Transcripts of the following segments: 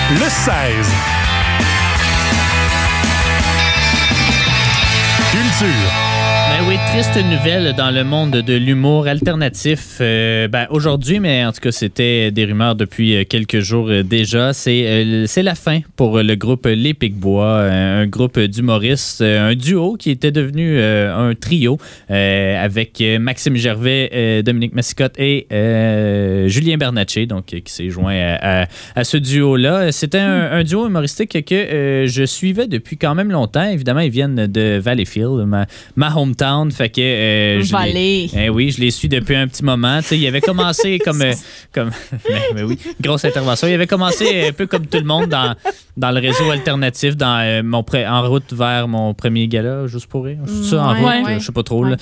le 16. Culture. Ben oui, triste nouvelle dans le monde de l'humour alternatif. Aujourd'hui, mais en tout cas, c'était des rumeurs depuis quelques jours déjà. C'est la fin pour le groupe Les Pic-Bois, un groupe d'humoristes, un duo qui était devenu un trio avec Maxime Gervais, Dominique Massicotte et Julien Bernatchez, donc qui s'est joint à ce duo-là. C'était un duo humoristique que je suivais depuis quand même longtemps. Évidemment, ils viennent de Valleyfield, ma hometown. Fait que oui, je les suis depuis un petit moment. T'sais, il avait commencé comme mais oui, grosse intervention. Il avait commencé un peu comme tout le monde dans le réseau alternatif, en route vers mon premier gala, juste pour rire. Ça, en route, je sais pas trop. Là.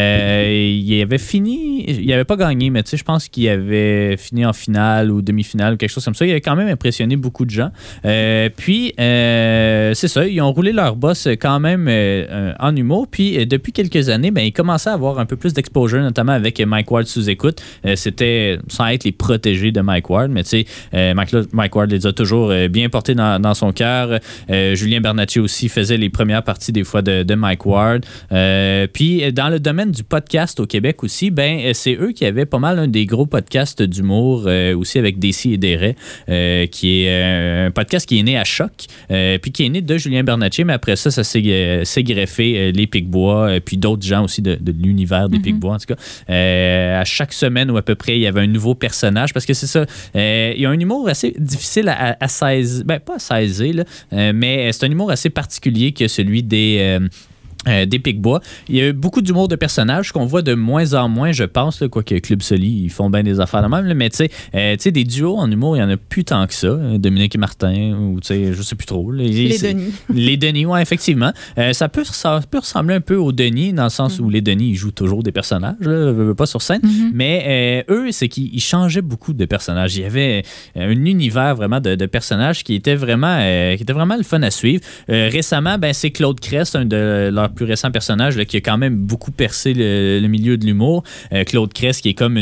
Il avait fini, il avait pas gagné, mais je pense qu'il avait fini en finale ou demi-finale ou quelque chose comme ça. Il avait quand même impressionné beaucoup de gens. Puis c'est ça, ils ont roulé leur boss quand même en humour. Puis depuis quelques années, ils commençaient à avoir un peu plus d'exposure, notamment avec Mike Ward sous écoute. C'était sans être les protégés de Mike Ward, mais tu sais, Mike Ward les a toujours bien portés dans son cœur. Julien Bernatchez aussi faisait les premières parties des fois de Mike Ward. Puis dans le domaine du podcast au Québec aussi, c'est eux qui avaient pas mal un des gros podcasts d'humour aussi avec Décis et Desraies, qui est un podcast qui est né à Choc, puis qui est né de Julien Bernatchez, mais après ça s'est greffé Les Pic-Bois, puis d'autres gens aussi de l'univers des Pic-Bois, en tout cas. À chaque semaine ou à peu près, il y avait un nouveau personnage, parce que c'est ça, il y a un humour assez difficile à saisir, pas à saisir, là, mais c'est un humour assez particulier que celui des Pic-Bois. Il y a beaucoup d'humour de personnages qu'on voit de moins en moins, je pense, là, quoique Club Soli, ils font bien des affaires de même, là, mais tu sais, des duos en humour, il n'y en a plus tant que ça. Dominique et Martin, ou tu sais, je sais plus trop. Là, les Denis. Les Denis, oui, effectivement. Ça peut ressembler un peu aux Denis, dans le sens où les Denis, ils jouent toujours des personnages, là, pas sur scène, mais eux, c'est qu'ils changeaient beaucoup de personnages. Il y avait un univers vraiment de personnages qui était vraiment le fun à suivre. Récemment, c'est Claude Crest, un de leurs plus récent personnage là, qui a quand même beaucoup percé le milieu de l'humour. Claude Crest, qui est comme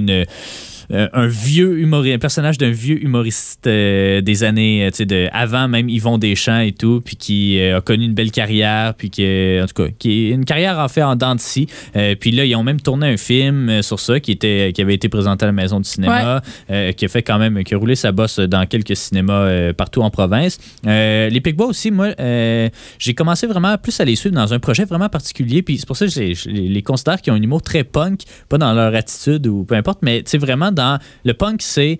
un personnage d'un vieux humoriste des années avant même Yvon Deschamps et tout, puis qui a connu une belle carrière, puis qui est une carrière en fait en dents de scie. Puis là, ils ont même tourné un film sur ça qui avait été présenté à la Maison du cinéma, qui a roulé sa bosse dans quelques cinémas partout en province. Les Pic-Bois aussi, moi, j'ai commencé vraiment plus à les suivre dans un projet vraiment particulier, puis c'est pour ça que je les considère qu'ils ont un humour très punk, pas dans leur attitude ou peu importe, mais vraiment dans le punk, c'est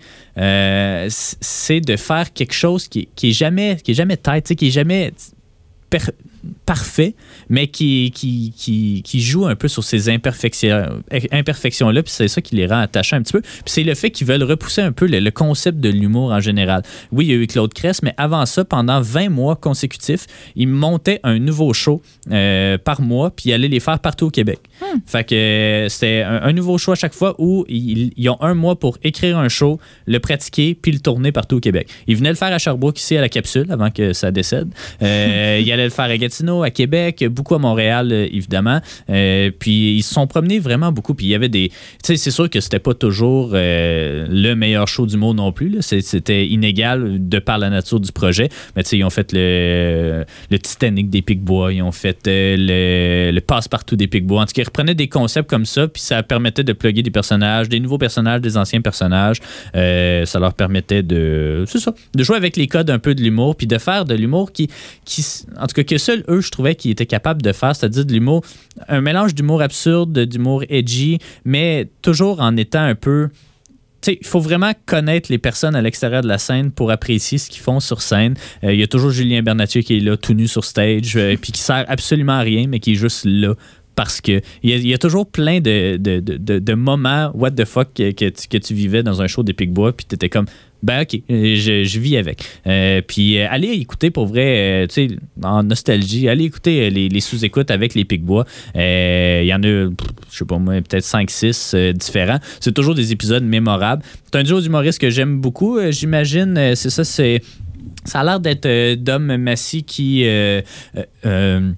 de faire quelque chose qui est jamais tête, qui est jamais parfait, mais qui joue un peu sur ces imperfections-là, puis c'est ça qui les rend attachants un petit peu. Puis c'est le fait qu'ils veulent repousser un peu le concept de l'humour en général. Oui, il y a eu Claude Crest, mais avant ça, pendant 20 mois consécutifs, ils montaient un nouveau show par mois, puis ils allaient les faire partout au Québec. Fait que c'était un nouveau show à chaque fois où ils ont un mois pour écrire un show, le pratiquer, puis le tourner partout au Québec. Ils venaient le faire à Sherbrooke, ici à la Capsule, avant que ça décède. Ils allaient le faire à Gatineau, à Québec, beaucoup à Montréal, évidemment. Puis ils se sont promenés vraiment beaucoup. Puis il y avait des... Tu sais, c'est sûr que c'était pas toujours le meilleur show du monde non plus. Là. C'était inégal de par la nature du projet. Mais tu sais, ils ont fait le Titanic des Pic-Bois, ils ont fait le Passe-Partout des Pic-Bois. En tout cas, ils reprenaient des concepts comme ça, puis ça permettait de plugger des personnages, des nouveaux personnages, des anciens personnages. Ça leur permettait de jouer avec les codes un peu de l'humour, puis de faire de l'humour qui en tout cas, que seuls eux, je trouvais qu'ils étaient capables de faire, c'est-à-dire de l'humour, un mélange d'humour absurde, d'humour edgy, mais toujours en étant un peu... Tu sais, il faut vraiment connaître les personnes à l'extérieur de la scène pour apprécier ce qu'ils font sur scène. Il y a toujours Julien Bernatchez qui est là, tout nu sur stage, puis qui sert absolument à rien, mais qui est juste là. Parce que il y a toujours plein de moments what the fuck que tu vivais dans un show des Pic-Bois, puis t'étais comme OK, je vis avec. Puis allez écouter pour vrai, tu sais, en nostalgie, allez écouter les sous-écoutes avec les Pic-Bois. Il y en a, je sais pas moi, peut-être 5-6 différents. C'est toujours des épisodes mémorables. C'est un duo d'humoristes que j'aime beaucoup, j'imagine. Ça a l'air d'être Dom Massy qui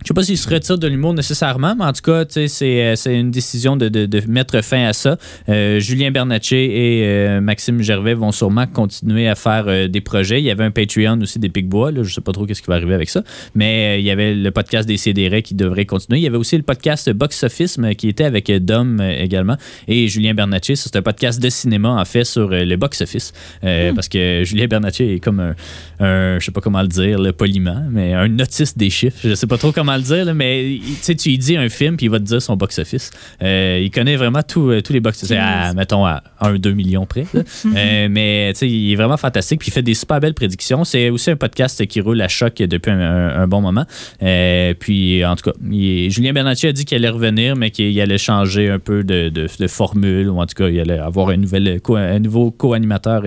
Je sais pas s'il se retire de l'humour nécessairement, mais en tout cas, c'est une décision de mettre fin à ça. Julien Bernatchez et Maxime Gervais vont sûrement continuer à faire des projets. Il y avait un Patreon aussi des Picbois. Je sais pas trop ce qui va arriver avec ça, mais il y avait le podcast des CDR qui devrait continuer. Il y avait aussi le podcast Box Office qui était avec Dom également et Julien Bernatchez. C'est un podcast de cinéma en fait sur le Box Office parce que Julien Bernatchez est comme un je sais pas comment le dire, le poliment, mais un autiste des chiffres. Je sais pas trop comment le dire, là, mais tu lui dis un film puis il va te dire son box-office. Il connaît vraiment tous les box-office, mettons à 1-2 millions près. Mais il est vraiment fantastique puis il fait des super belles prédictions. C'est aussi un podcast qui roule à choc depuis un bon moment. Puis en tout cas, Julien Bernatchez a dit qu'il allait revenir, mais qu'il allait changer un peu de formule, ou en tout cas, il allait avoir un nouveau co-animateur.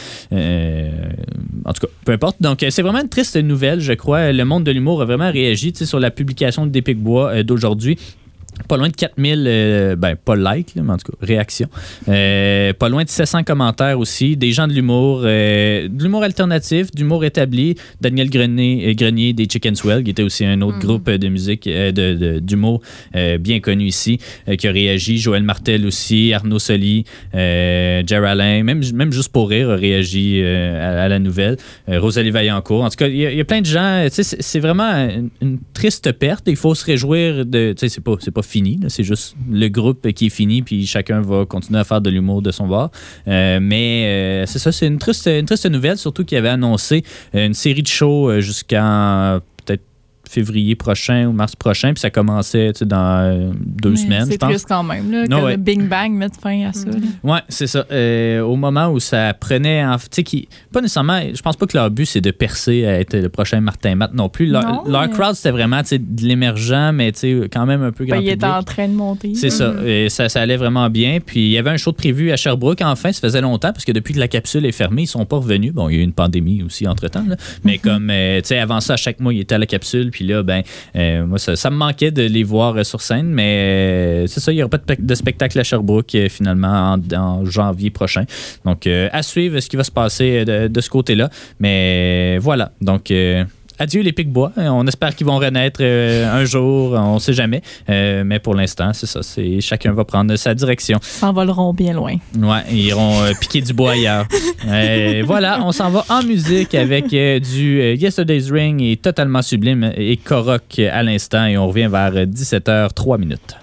En tout cas, peu importe. Donc, c'est vraiment une triste nouvelle, je crois. Le monde de l'humour a vraiment réagi sur la publication de Picbois d'aujourd'hui. Pas loin de 4000, pas likes, mais en tout cas, réactions. Pas loin de 700 commentaires aussi. Des gens de l'humour alternatif, d'humour établi. Daniel Grenier des Chicken Swell, qui était aussi un autre groupe de musique, d'humour bien connu ici, qui a réagi. Joël Martel aussi, Arnaud Soli, Jer Alain, même juste pour rire, a réagi à la nouvelle. Rosalie Vaillancourt. En tout cas, il y a plein de gens. C'est vraiment une triste perte. Il faut se réjouir de... C'est pas fini, là, c'est juste le groupe qui est fini, puis chacun va continuer à faire de l'humour de son bord. Mais c'est ça, c'est une triste nouvelle, surtout qu'il avait annoncé une série de shows jusqu'en peut-être février prochain ou mars prochain, puis ça commençait dans 2 semaines, je pense. C'est triste quand même, là, que le Bing Bang mette fin à ça. Oui, c'est ça. Au moment où ça prenait... pas nécessairement... Je pense pas que leur but, c'est de percer à être le prochain Martin Matt non plus. Leur crowd, c'était vraiment de l'émergent, mais quand même un peu grand public. Il était en train de monter. C'est ça. Et ça allait vraiment bien. Puis il y avait un show de prévu à Sherbrooke, enfin. Ça faisait longtemps, parce que depuis que la capsule est fermée, ils sont pas revenus. Bon, il y a eu une pandémie aussi entre-temps, là. Mais comme, avant ça, à chaque mois, ils étaient à la capsule, puis là, moi, ça me manquait de les voir sur scène, mais c'est ça, il n'y aura pas de spectacle à Sherbrooke finalement en janvier prochain. Donc, à suivre ce qui va se passer de ce côté-là. Mais voilà, donc... adieu les Picbois. On espère qu'ils vont renaître un jour, on ne sait jamais. Mais pour l'instant, c'est ça. Chacun va prendre sa direction. Ils s'envoleront bien loin. Ouais, ils iront piquer du bois ailleurs. Voilà, on s'en va en musique avec du Yesterday's Ring et Totalement Sublime et Korok à l'instant. Et on revient vers 17h03.